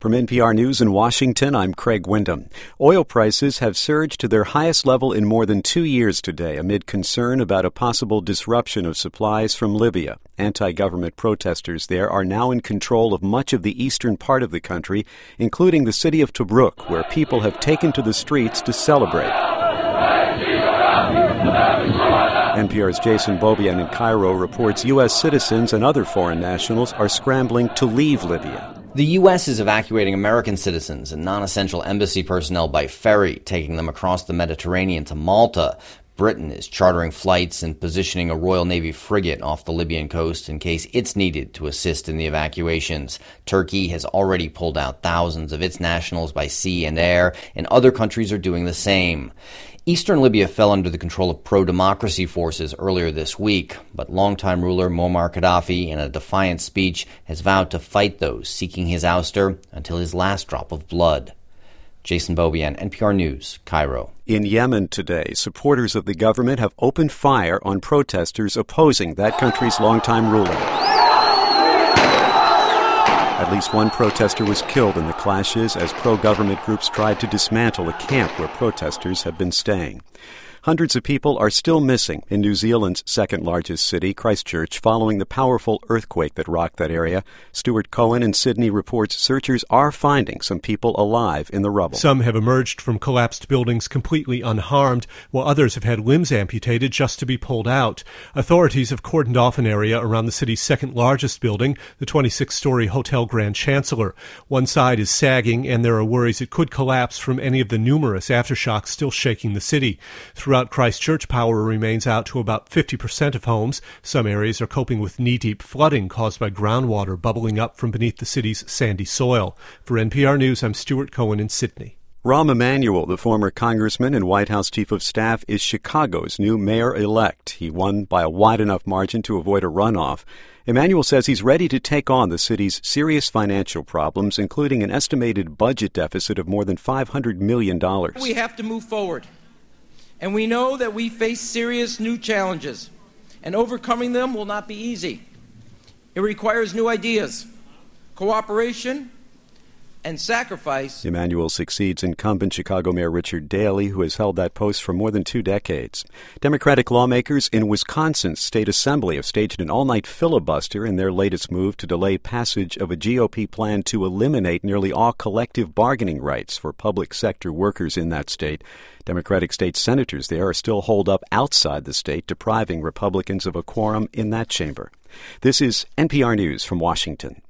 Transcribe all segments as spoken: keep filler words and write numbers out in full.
From N P R News in Washington, I'm Craig Windham. Oil prices have surged to their highest level in more than two years today amid concern about a possible disruption of supplies from Libya. Anti-government protesters there are now in control of much of the eastern part of the country, including the city of Tobruk, where people have taken to the streets to celebrate. N P R's Jason Beaubien in Cairo reports U S citizens and other foreign nationals are scrambling to leave Libya. The U S is evacuating American citizens and non-essential embassy personnel by ferry, taking them across the Mediterranean to Malta. Britain is chartering flights and positioning a Royal Navy frigate off the Libyan coast in case it's needed to assist in the evacuations. Turkey has already pulled out thousands of its nationals by sea and air, and other countries are doing the same. Eastern Libya fell under the control of pro-democracy forces earlier this week, but longtime ruler Muammar Gaddafi, in a defiant speech, has vowed to fight those seeking his ouster until his last drop of blood. Jason Beaubien, N P R News, Cairo. In Yemen today, supporters of the government have opened fire on protesters opposing that country's longtime ruler. At least one protester was killed in the clashes as pro-government groups tried to dismantle a camp where protesters have been staying. Hundreds of people are still missing in New Zealand's second-largest city, Christchurch, following the powerful earthquake that rocked that area. Stuart Cohen in Sydney reports searchers are finding some people alive in the rubble. Some have emerged from collapsed buildings completely unharmed, while others have had limbs amputated just to be pulled out. Authorities have cordoned off an area around the city's second-largest building, the twenty-six-story Hotel Grand Chancellor. One side is sagging, and there are worries it could collapse from any of the numerous aftershocks still shaking the city. Throughout Christchurch, power remains out to about fifty percent of homes. Some areas are coping with knee-deep flooding caused by groundwater bubbling up from beneath the city's sandy soil. For N P R News, I'm Stuart Cohen in Sydney. Rahm Emanuel, the former congressman and White House chief of staff, is Chicago's new mayor-elect. He won by a wide enough margin to avoid a runoff. Emanuel says he's ready to take on the city's serious financial problems, including an estimated budget deficit of more than five hundred million dollars. We have to move forward. And we know that we face serious new challenges, and overcoming them will not be easy. It requires new ideas, cooperation, and sacrifice. Emanuel succeeds incumbent Chicago Mayor Richard Daley, who has held that post for more than two decades. Democratic lawmakers in Wisconsin's state assembly have staged an all-night filibuster in their latest move to delay passage of a G O P plan to eliminate nearly all collective bargaining rights for public sector workers in that state. Democratic state senators there are still holed up outside the state, depriving Republicans of a quorum in that chamber. This is N P R News from Washington.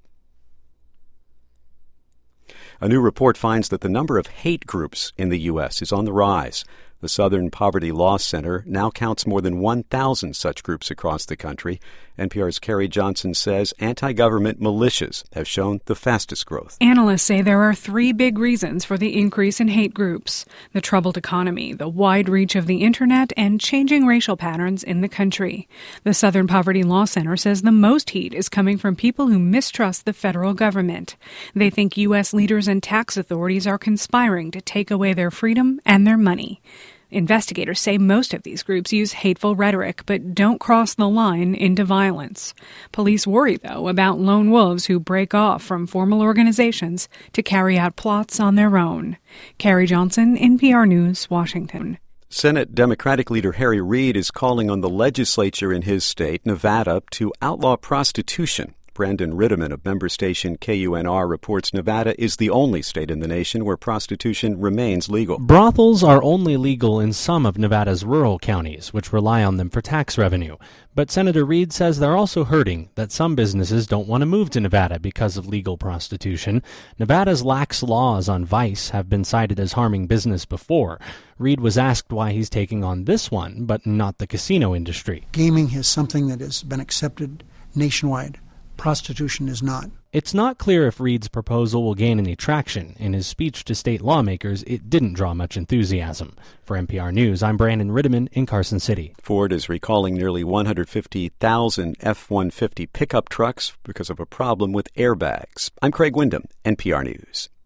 A new report finds that the number of hate groups in the U S is on the rise. The Southern Poverty Law Center now counts more than one thousand such groups across the country. N P R's Carrie Johnson says anti-government militias have shown the fastest growth. Analysts say there are three big reasons for the increase in hate groups: the troubled economy, the wide reach of the internet, and changing racial patterns in the country. The Southern Poverty Law Center says the most heat is coming from people who mistrust the federal government. They think U S leaders and tax authorities are conspiring to take away their freedom and their money. Investigators say most of these groups use hateful rhetoric but don't cross the line into violence. Police worry, though, about lone wolves who break off from formal organizations to carry out plots on their own. Carrie Johnson, N P R News, Washington. Senate Democratic leader Harry Reid is calling on the legislature in his state, Nevada, to outlaw prostitution. Brandon Ritteman of member station K U N R reports Nevada is the only state in the nation where prostitution remains legal. Brothels are only legal in some of Nevada's rural counties, which rely on them for tax revenue. But Senator Reid says they're also hurting that some businesses don't want to move to Nevada because of legal prostitution. Nevada's lax laws on vice have been cited as harming business before. Reid was asked why he's taking on this one, but not the casino industry. Gaming is something that has been accepted nationwide. Prostitution is not. It's not clear if Reid's proposal will gain any traction. In his speech to state lawmakers, it didn't draw much enthusiasm. For N P R News, I'm Brandon Ritteman in Carson City. Ford is recalling nearly one hundred fifty thousand F one fifty pickup trucks because of a problem with airbags. I'm Craig Windham, N P R News.